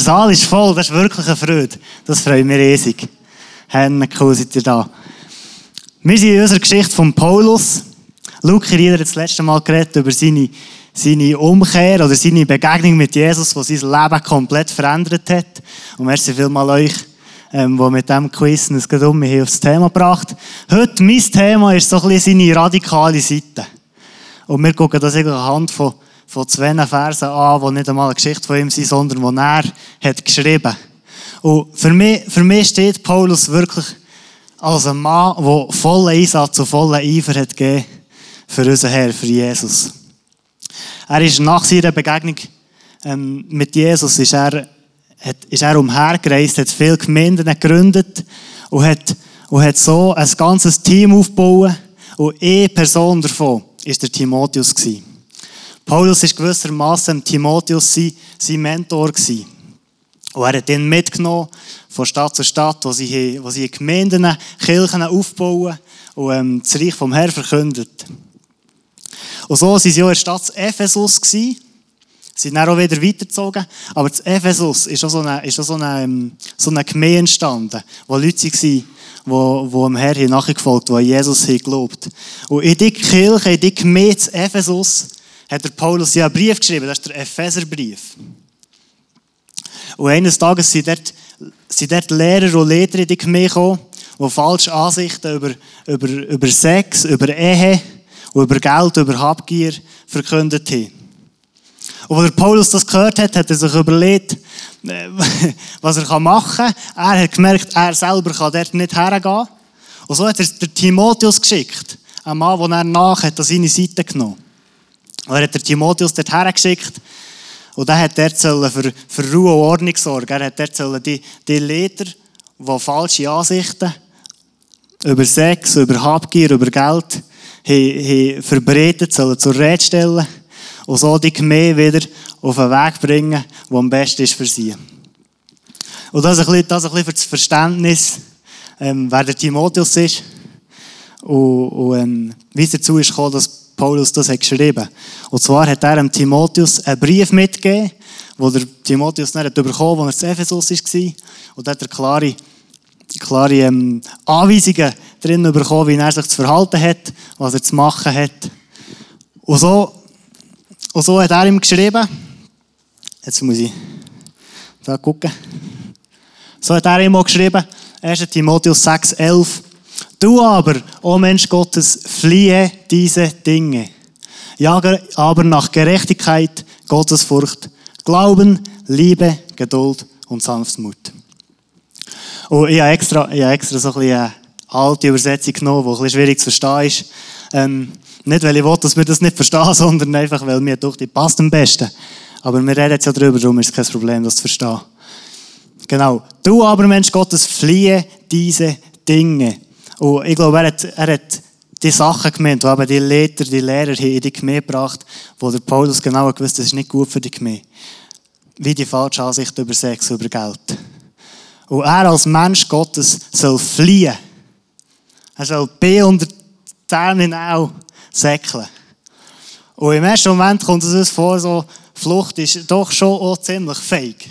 Saal ist voll, das ist wirklich eine Freude. Das freut mich riesig. Cool seid ihr da. Wir sind in unserer Geschichte von Paulus. Luca Rieder hat das letzte Mal geredet über seine Umkehr oder seine Begegnung mit Jesus, die sein Leben komplett verändert hat. Und merci vielmals euch, die mit diesem Quiz uns hier aufs Thema gebracht. Heute, mein Thema ist so ein bisschen seine radikale Seite. Und wir gucken das anhand von 2 Versen an, die nicht einmal eine Geschichte von ihm sind, sondern die er hat geschrieben. Und für mich steht Paulus wirklich als ein Mann, der vollen Einsatz und vollen Eifer hat gegeben für unseren Herr, für Jesus. Er ist nach seiner Begegnung mit Jesus ist er umhergereist, hat viele Gemeinden gegründet und hat so ein ganzes Team aufgebaut. Und eine Person davon war der Timotheus. Paulus war gewissermaßen Timotheus sein Mentor. Und er hat ihn mitgenommen von Stadt zu Stadt, wo sie Gemeinden, Kirchen aufbauen und das Reich vom Herrn verkündet. Und so waren sie auch in der Stadt Ephesus. Sie sind dann auch wieder weitergezogen. Aber in Ephesus ist auch so eine Gemeinde entstanden, wo Leute waren, die dem Herrn nachgefolgt haben, die Jesus geglaubt haben. Und in die Kirche, in die Gemeinde in Ephesus, hat der Paulus ja einen Brief geschrieben. Das ist der Epheserbrief. Und eines Tages sind dort Lehrer und Lehrer in die Gemeinde gekommen, die falsche Ansichten über Sex, über Ehe und über Geld, über Habgier verkündet haben. Und als Paulus das gehört hat, hat er sich überlegt, was er machen kann. Er hat gemerkt, er selber kann dort nicht hergehen. Und so hat er den Timotheus geschickt. Ein Mann, den er nach hat an seine Seite genommen. Und er hat den Timotheus dort hergeschickt. Und er hat dort für Ruhe und Ordnung sorgen. Er hat dort die Lehrer, die falsche Ansichten über Sex, über Habgier, über Geld verbreitet, sollen zur Rede stellen und so die Gemeinde wieder auf den Weg bringen, der am besten ist für sie. Und das ein bisschen für das Verständnis, wer der Timotheus ist und wie es dazu ist gekommen, dass Paulus das hat geschrieben. Und zwar hat er dem Timotheus einen Brief mitgegeben, den der Timotheus dann bekommen hat, als er in Ephesus war. Und da hat er klare Anweisungen drin bekommen, wie er sich zu verhalten hat, was er zu machen hat. Und so hat er ihm geschrieben, jetzt muss ich da gucken, so hat er ihm auch geschrieben, 1. Timotheus 6,11, du aber, o Mensch Gottes, fliehe diese Dinge. Jage aber nach Gerechtigkeit, Gottesfurcht, Glauben, Liebe, Geduld und Sanftmut. Und ich habe extra so ein bisschen eine alte Übersetzung genommen, die ein bisschen schwierig zu verstehen ist. Nicht, weil ich will, dass wir das nicht verstehen, sondern einfach, weil mir doch die passt am besten. Aber wir reden jetzt ja darüber, darum ist es kein Problem, das zu verstehen. Genau. Du aber, Mensch Gottes, fliehe diese Dinge. Und ich glaube, er hat die Sachen gemeint, die eben die Lehrer in die Gemeinde gebracht, wo der Paulus genau gewusst, das ist nicht gut für die Gemeinde. Wie die falsche Ansicht über Sex, über Geld. Und er als Mensch Gottes soll fliehen. Er soll B unter die Zähne auch säckeln. Und im ersten Moment kommt es uns vor, so Flucht ist doch schon auch ziemlich fake.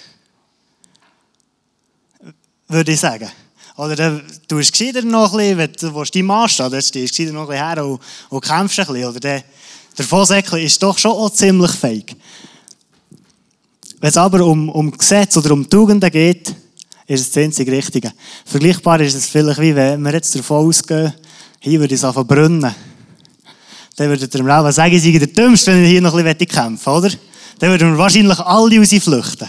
Würde ich sagen. Oder du bist gescheiter noch ein bisschen, wenn du deinen Mann stehst, dann stehst du gescheiter noch ein bisschen her und kämpfst ein bisschen. Oder der Vorsäckchen ist doch schon auch ziemlich fake. Wenn es aber um Gesetz oder um Tugenden geht, ist es das einzig Richtige. Vergleichbar ist es vielleicht wie, wenn wir jetzt davon ausgehen, hier würde es anfangen brennen. Dann würdet ihr mir auch sagen, ich sei der Dümmste, wenn ich hier noch ein bisschen kämpfen will, oder? Dann würden wir wahrscheinlich alle rausflüchten.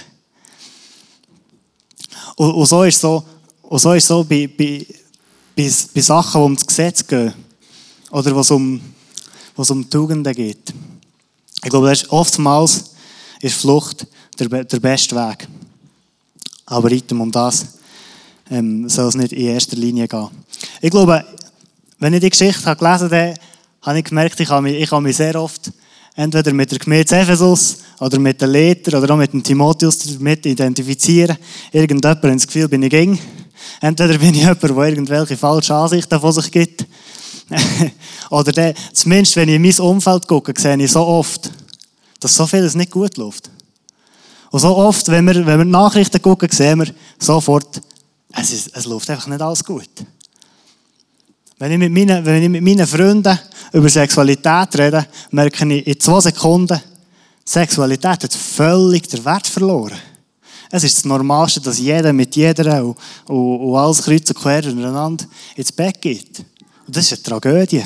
Und so ist es so bei Sachen, die um das Gesetz gehen. Oder was um Tugenden geht. Ich glaube, oftmals ist Flucht der beste Weg. Aber um das soll es nicht in erster Linie gehen. Ich glaube, wenn ich die Geschichte gelesen habe, habe ich gemerkt, ich kann mich sehr oft entweder mit der Gemeinde Ephesus oder mit den Lehrern oder auch mit dem Timotheus damit identifizieren. Irgendjemand hat das Gefühl, bin ich ging. Entweder bin ich jemand, der irgendwelche falsche Ansichten von sich gibt. Oder zumindest, wenn ich in mein Umfeld gucke, sehe ich so oft, dass so vieles nicht gut läuft. Und so oft, wenn wir die Nachrichten gucken, sehen wir sofort, es läuft einfach nicht alles gut. Wenn ich mit meinen Freunden über Sexualität rede, merke ich in 2 Sekunden, Sexualität hat völlig den Wert verloren. Es ist das Normalste, dass jeder mit jeder und alles kreuz und quer untereinander ins Bett geht. Und das ist eine Tragödie.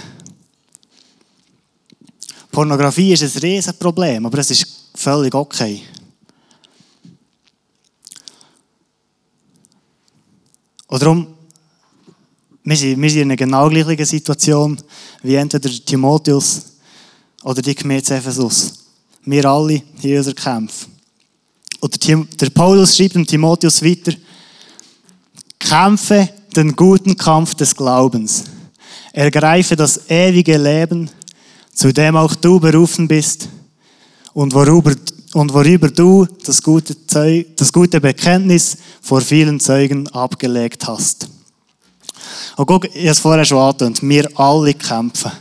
Pornografie ist ein Riesenproblem, aber es ist völlig okay. Und darum, wir sind in einer genau gleichen Situation wie entweder Timotheus oder die Gemeinde Ephesus. Wir alle haben unsere Kämpfe. Oder der Paulus schreibt dem Timotheus weiter, kämpfe den guten Kampf des Glaubens. Ergreife das ewige Leben, zu dem auch du berufen bist und worüber du das gute Bekenntnis vor vielen Zeugen abgelegt hast. Und guck, ich habe es vorher schon angetönt, wir alle kämpfen.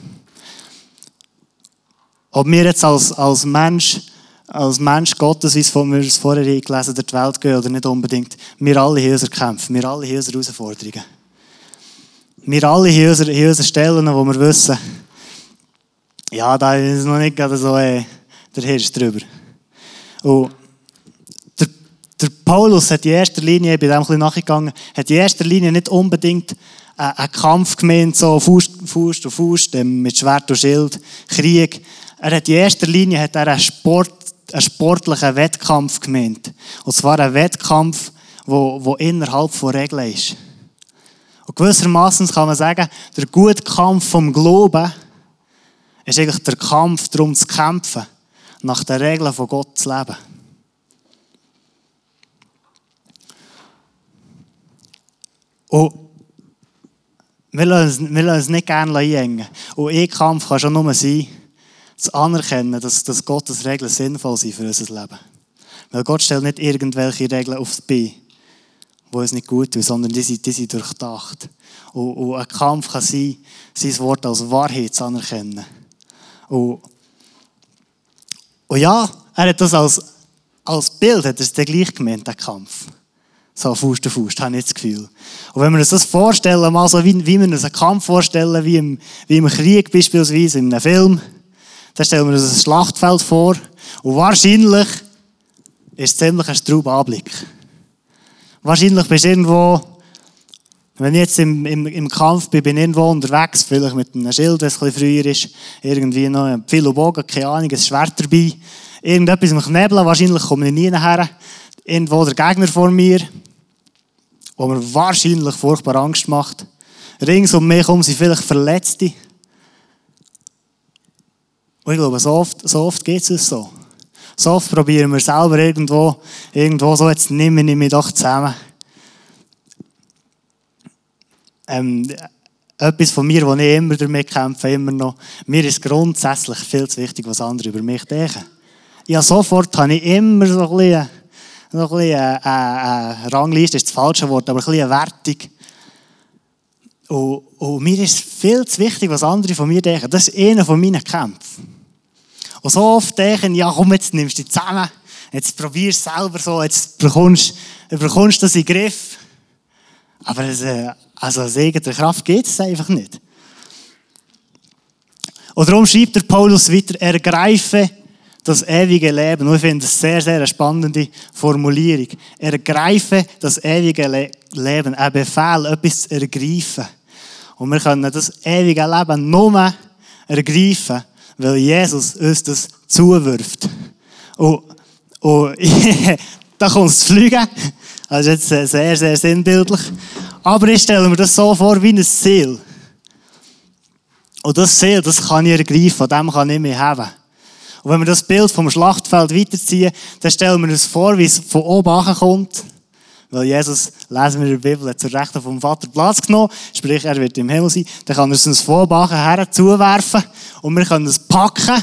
Ob wir jetzt als Mensch Gottes, wie wir es vorher gelesen haben, durch die Welt gehen oder nicht unbedingt, wir alle haben unsere Kämpfe, wir alle haben unsere Herausforderungen. Wir alle haben unsere Stellen, wo wir wissen, ja, da ist noch nicht gerade so der Hirsch drüber. Und der Paulus hat in erster Linie, ich bin dem ein bisschen nachgegangen, hat in erster Linie nicht unbedingt einen Kampf gemeint, so Faust auf Faust, mit Schwert und Schild, Krieg. Er hat in erster Linie einen sportlichen Wettkampf gemeint. Und zwar einen Wettkampf, der innerhalb von Regeln ist. Und gewissermaßen kann man sagen, der gute Kampf vom Glauben ist eigentlich der Kampf darum zu kämpfen, nach den Regeln von Gott zu leben. Und wir lassen uns nicht gerne einengen. Und ein Kampf kann schon nur sein, zu anerkennen, dass Gottes Regeln sinnvoll sind für unser Leben. Weil Gott stellt nicht irgendwelche Regeln aufs Bein, die uns nicht gut tun, sondern die sind durchdacht. Und ein Kampf kann sein Wort als Wahrheit zu anerkennen. Und ja, er hat das als Bild, hat er es dann gleich gemeint, der Kampf. So Faust zu Faust, habe ich das Gefühl. Und wenn wir uns das vorstellen, mal so wie wir uns einen Kampf vorstellen, wie im Krieg beispielsweise, in einem Film, dann stellen wir uns ein Schlachtfeld vor und wahrscheinlich ist es ziemlich ein strauber Anblick. Wahrscheinlich bist du irgendwo, wenn ich jetzt im Kampf bin irgendwo unterwegs, vielleicht mit einem Schild, wenn es ein bisschen früher ist, irgendwie noch ein Pfeil und Bogen, keine Ahnung, ein Schwert dabei, irgendetwas im Knebeln, wahrscheinlich komme ich nie nachher, irgendwo der Gegner vor mir, der mir wahrscheinlich furchtbar Angst macht. Rings um mich herum sind vielleicht Verletzte. Und ich glaube, so oft geht es uns so. So oft probieren wir selber irgendwo so, jetzt nehme ich mich doch zusammen. Etwas von mir, wo ich immer damit kämpfe, immer noch, mir ist grundsätzlich viel zu wichtig, was andere über mich denken. Ja, sofort habe ich immer so ein bisschen eine Rangliste, ist das falsche Wort, aber ein bisschen eine Wertung. Und mir ist viel zu wichtig, was andere von mir denken. Das ist einer von meinen Kämpfen. Und so oft denken, ja komm, jetzt nimmst du dich zusammen, jetzt probierst du selber so, jetzt bekommst du das in den Griff. Aber aus eigener Kraft geht es einfach nicht. Und darum schreibt der Paulus weiter, ergreife das ewige Leben. Und ich finde das sehr, sehr eine spannende Formulierung. Ergreife das ewige Leben, ein Befehl, etwas zu ergreifen. Und wir können das ewige Leben nur ergreifen, weil Jesus uns das zuwirft. Und da kommt es zu fliegen. Das ist jetzt sehr, sehr sinnbildlich. Aber ich stelle mir das so vor wie ein Ziel. Und das Ziel, das kann ich ergreifen, von dem kann ich mich haben. Und wenn wir das Bild vom Schlachtfeld weiterziehen, dann stellen wir uns vor, wie es von oben kommt. Weil Jesus, lesen wir in der Bibel, hat zur Rechten vom Vater Platz genommen, sprich, er wird im Himmel sein. Dann kann er es uns von oben her zuwerfen und wir können es packen.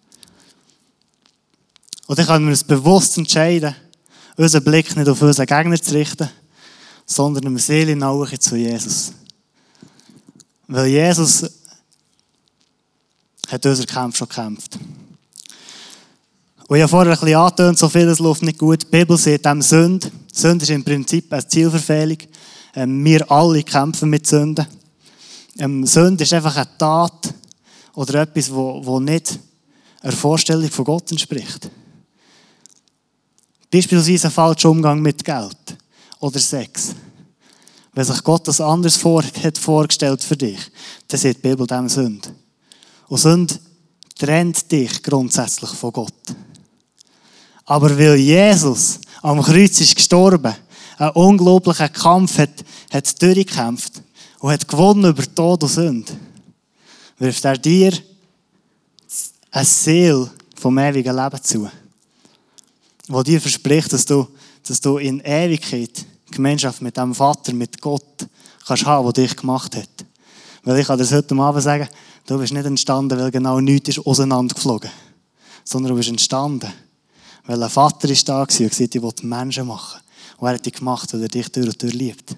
Und dann können wir uns bewusst entscheiden, unseren Blick nicht auf unseren Gegner zu richten, sondern im Seele nahe zu Jesus. Weil Jesus hat unseren Kampf schon gekämpft. Und ich habe vorher ein bisschen angetönt, so vieles läuft nicht gut. Die Bibel sieht dem Sünde. Sünde ist im Prinzip eine Zielverfehlung. Wir alle kämpfen mit Sünden. Sünde ist einfach eine Tat oder etwas, wo nicht einer Vorstellung von Gott entspricht. Beispielsweise ein falscher Umgang mit Geld oder Sex. Wenn sich Gott das anders hat vorgestellt für dich, dann sieht die Bibel dem Sünde. Und Sünde trennt dich grundsätzlich von Gott. Aber weil Jesus am Kreuz ist gestorben, einen unglaublichen Kampf hat durchgekämpft und hat gewonnen über Tod und Sünde, wirft er dir eine Seele vom ewigen Leben zu, wo dir verspricht, dass du in Ewigkeit Gemeinschaft mit dem Vater, mit Gott, kannst haben, der dich gemacht hat. Weil ich kann dir das heute Abend sagen, du bist nicht entstanden, weil genau nichts ist auseinandergeflogen, sondern du bist entstanden, weil ein Vater ist da war und gesagt, ich will Menschen machen. Und er hat dich gemacht, weil er dich durch und durch liebt.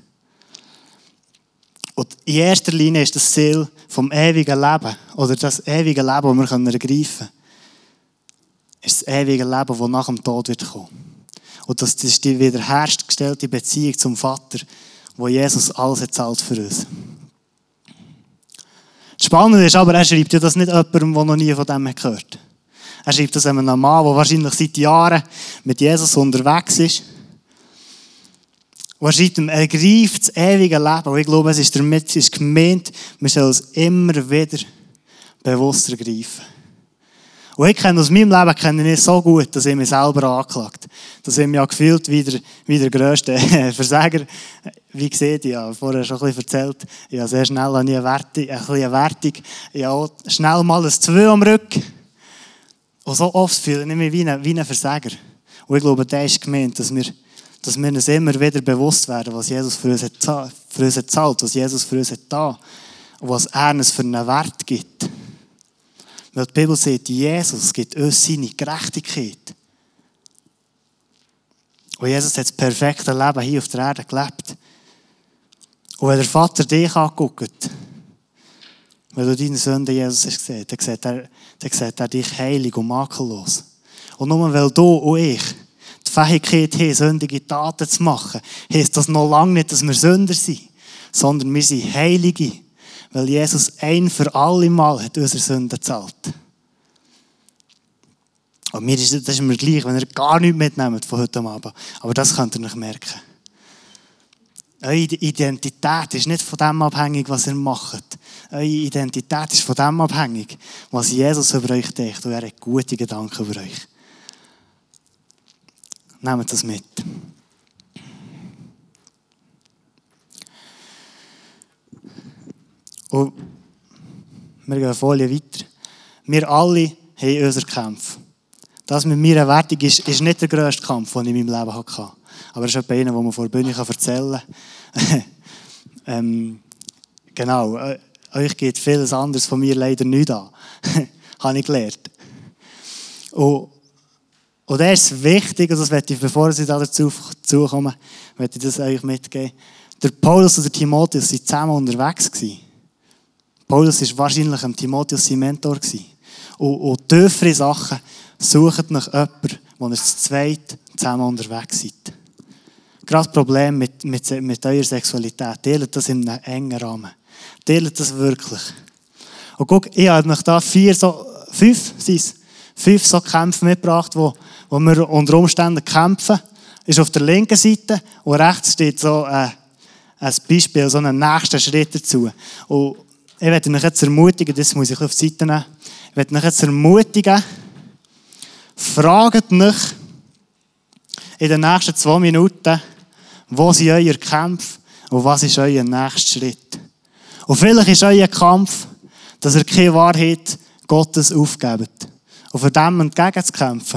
Und in erster Linie ist das Ziel vom ewigen Leben, oder das ewige Leben, das wir ergreifen können, ist das ewige Leben, das nach dem Tod wird kommen. Und das ist die wiederhergestellte Beziehung zum Vater, wo Jesus alles hat zahlt für uns. Das Spannende ist aber, er schreibt ja das nicht jemandem, der noch nie von dem gehört hat. Er schreibt das einem Mann, der wahrscheinlich seit Jahren mit Jesus unterwegs ist. Und er schreibt ihm, er greift das ewige Leben. Und ich glaube, es ist damit gemeint, wir sollen es immer wieder bewusst ergreifen. Und ich kenne aus meinem Leben so gut, dass ich mich selber angeklagt. Dass ich mich gefühlt wie der grösste Versager. Wie gesagt, ich habe vorher schon ein bisschen erzählt, ich habe sehr schnell eine Wertung. Ich habe schnell mal ein 2 am Rücken. Und so oft fühle ich mich wie ein Versager. Und ich glaube, das ist gemeint, dass wir uns immer wieder bewusst werden, was Jesus für uns hat gezahlt, was Jesus für uns hat getan und was er uns für einen Wert gibt. Weil die Bibel sagt, Jesus gibt uns seine Gerechtigkeit. Und Jesus hat das perfekte Leben hier auf der Erde gelebt. Und wenn der Vater dich anguckt, wenn du deine Sünden Jesus hast gesehen, dann sieht er dich heilig und makellos. Und nur weil du und ich die Fähigkeit haben, sündige Taten zu machen, heisst das noch lange nicht, dass wir Sünder sind, sondern wir sind Heilige, weil Jesus ein für alle Mal hat unsere Sünden gezahlt. Und das ist mir gleich, wenn ihr gar nichts mitnehmt von heute Abend. Aber das könnt ihr nicht merken. Eure Identität ist nicht von dem abhängig, was ihr macht. Eure Identität ist von dem abhängig, was Jesus über euch denkt. Und er hat gute Gedanken über euch. Nehmt das mit. Und wir gehen eine Folie weiter. Wir alle haben unsere Kämpfe. Das mit meiner Wertung ist nicht der grösste Kampf, den ich in meinem Leben hatte. Aber es ist etwa einer, den man vor der Bühne erzählen kann. Genau, euch geht vieles anderes von mir leider nicht an. Habe ich gelernt. Und da ist es wichtig, und das möchte ich, bevor ich dazu komme, möchte ich das euch mitgeben. Der Paulus und der Timotheus waren zusammen unterwegs. Paulus war wahrscheinlich dem Timotheus sein Mentor. Und tiefere Sachen sucht nach jemandem, wo ihr zu zweit zusammen unterwegs seid. Gerade das Problem mit eurer Sexualität. Teilt das in einem engen Rahmen. Teilt das wirklich. Und guck, ich habe euch da 5 so Kämpfe mitgebracht, wo wir unter Umständen kämpfen. Ist auf der linken Seite und rechts steht so ein Beispiel, so einen nächsten Schritt dazu. Und ich werde euch jetzt ermutigen, das muss ich auf die Seite nehmen. Ich werde euch jetzt ermutigen, fragt euch in den nächsten 2 Minuten, wo sind euer Kampf und was ist euer nächster Schritt. Und vielleicht ist euer Kampf, dass ihr keine Wahrheit Gottes aufgebt. Und für dem entgegenzukämpfen,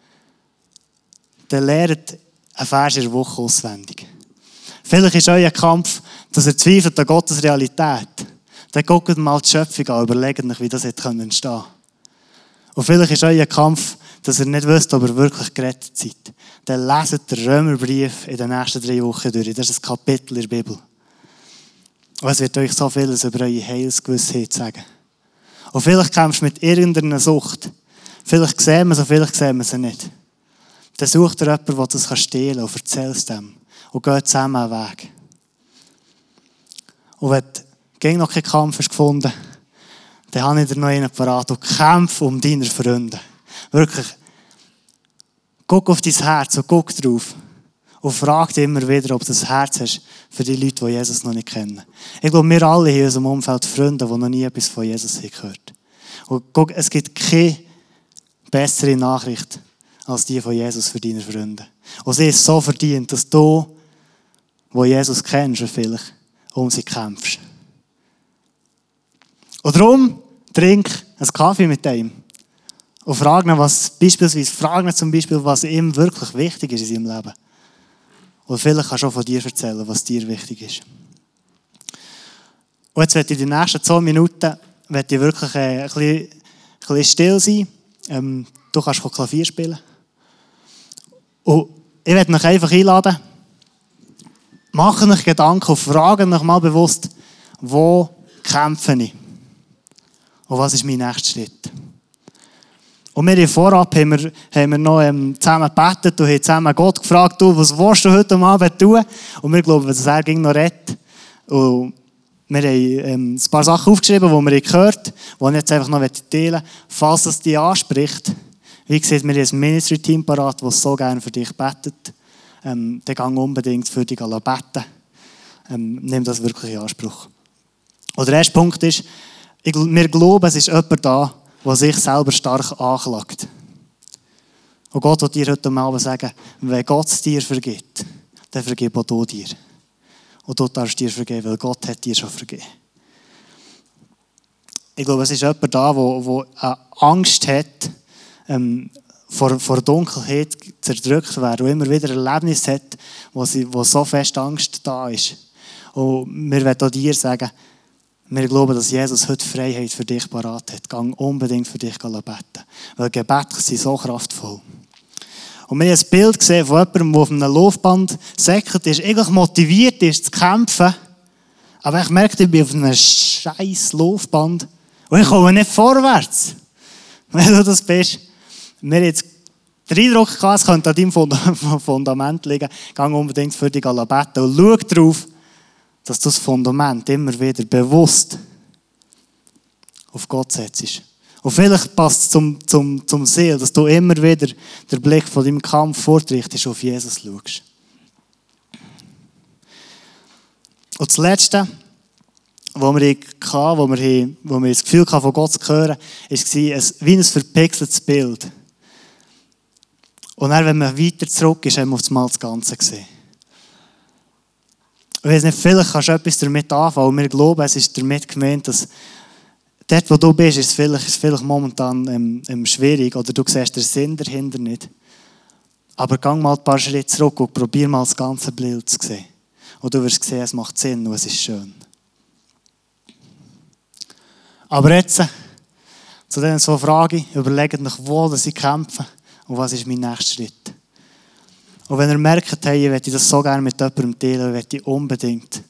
dann lernt ein Vers in der Woche auswendig. Vielleicht ist euer Kampf, dass ihr zweifelt an Gottes Realität. Dann guckt mal die Schöpfung an, überlegt euch, wie das entstehen konnte. Und vielleicht ist euer Kampf, dass ihr nicht wisst, ob ihr wirklich gerettet seid. Dann leset den Römerbrief in den nächsten 3 Wochen durch. Das ist ein Kapitel in der Bibel. Und es wird euch so vieles über eure Heilsgewissheit sagen. Und vielleicht kämpfst du mit irgendeiner Sucht. Vielleicht sehen wir es, vielleicht sehen wir es nicht. Dann sucht er jemanden, der das stehlen kann und erzählt es dem. Und geht zusammen einen Weg. Und wenn du noch keinen Kampf hast gefunden, dann habe ich dir noch einen parat und kämpfe um deine Freunde. Wirklich. Guck auf dein Herz und guck drauf. Und frag dich immer wieder, ob du das Herz hast für die Leute, die Jesus noch nicht kennen. Ich glaube, wir alle in unserem Umfeld Freunde, die noch nie etwas von Jesus haben gehört. Und guck, es gibt keine bessere Nachricht als die von Jesus für deine Freunde. Und sie ist so verdient, dass du, wo Jesus kennst, vielleicht um sie kämpfst. Und darum trink einen Kaffee mit ihm. Und frag ihn, zum Beispiel, was ihm wirklich wichtig ist in seinem Leben. Und vielleicht kannst du auch von dir erzählen, was dir wichtig ist. Und jetzt werde ich die nächsten 2 Minuten wirklich ein bisschen still sein. Du kannst Klavier spielen. Und ich werde euch einfach einladen, macht euch Gedanken und fragt euch mal bewusst, wo kämpfe ich? Und was ist mein nächster Schritt? Und wir vorab haben wir noch zusammen gebetet und haben zusammen Gott gefragt, du, was willst du heute Abend tun? Und wir glauben, dass er noch redet. Und wir haben ein paar Sachen aufgeschrieben, die wir gehört haben, die ich jetzt einfach noch teilen möchte. Falls es dich anspricht, wie gesagt, wir haben ein Ministry-Team parat, das so gerne für dich betet. Dann gang unbedingt für dich beten. Nimm das wirklich in Anspruch. Und der erste Punkt ist, wir glauben, es ist jemand da, der sich selber stark anklagt. Und Gott will dir heute Abend sagen, wenn Gott es dir vergibt, dann vergib auch du dir. Und du darfst dir vergeben, weil Gott hat dir schon vergeben. Ich glaube, es ist jemand da, der Angst hat, vor Dunkelheit zerdrückt werden und immer wieder Erlebnisse hat, wo so fest Angst da ist. Und wir wollen auch dir sagen, wir glauben, dass Jesus heute Freiheit für dich parat hat. Gang unbedingt für dich beten. Weil Gebete sind so kraftvoll. Und wir haben ein Bild gesehen von jemandem, der auf einem Laufband säckert ist, eigentlich motiviert ist zu kämpfen. Aber ich merke, ich bin auf einem scheiß Laufband und ich komme nicht vorwärts. Wenn du das bist, wir haben jetzt den Eindruck gehabt, es könnte an deinem Fundament liegen. Gang unbedingt für dich beten und schau darauf, dass du das Fundament immer wieder bewusst auf Gott setzt. Und vielleicht passt es zum Ziel, dass du immer wieder den Blick von deinem Kampf fortrichtest auf Jesus schaust. Und das Letzte, wo wir das Gefühl hatten, von Gott zu hören, war wie ein verpixeltes Bild. Und dann, wenn man weiter zurück ist, haben wir auf einmal das Ganze gesehen. Ich weiss nicht, vielleicht kannst du etwas damit anfangen. Wir glauben, es ist damit gemeint, dass dort, wo du bist, ist es vielleicht momentan schwierig oder du siehst den Sinn dahinter nicht. Aber geh mal ein paar Schritte zurück und probier mal das ganze Bild zu sehen. Und du wirst sehen, es macht Sinn und es ist schön. Aber jetzt, zu diesen 2 Fragen, überlegt euch, wo ich kämpfe und was ist mein nächster Schritt. Und wenn ihr merkt, hey, ich möchte das so gerne mit jemandem teilen, ich möchte unbedingt,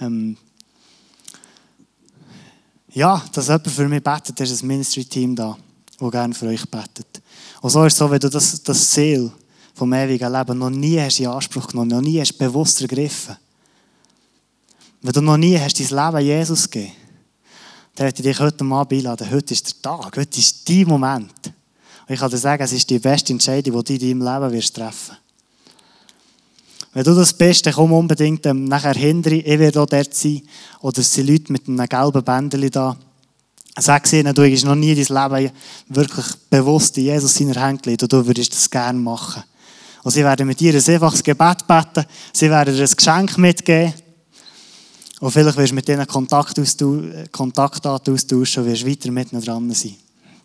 dass jemand für mich betet, ist ein Ministry-Team da, das gerne für euch betet. Und so ist es so, wenn du das Ziel vom ewigen Leben noch nie hast in Anspruch genommen, noch nie hast bewusst ergriffen, wenn du noch nie hast dein Leben Jesus gegeben, dann möchte ich dich heute mal einladen. Heute ist der Tag, heute ist dein Moment. Und ich kann dir sagen, es ist die beste Entscheidung, die du in deinem Leben wirst treffen. Wenn du das bist, dann komm unbedingt nachher hinter. Ich werde auch dort sein. Oder es sind Leute mit einem gelben Bändchen da. Sag ihnen, du hast noch nie dein Leben wirklich bewusst in Jesus seiner Hand gelegt und du würdest das gerne machen. Und sie werden mit dir ein einfaches Gebet beten. Sie werden dir ein Geschenk mitgeben. Und vielleicht wirst du mit ihnen Kontaktdaten austauschen und wirst weiter mit ihnen dran sein.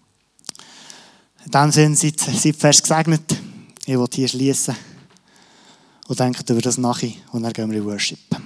In diesem Sinne, seid fest gesegnet. Ich will hier schließen. Und denkt über das nach und dann gehen wir in Worship.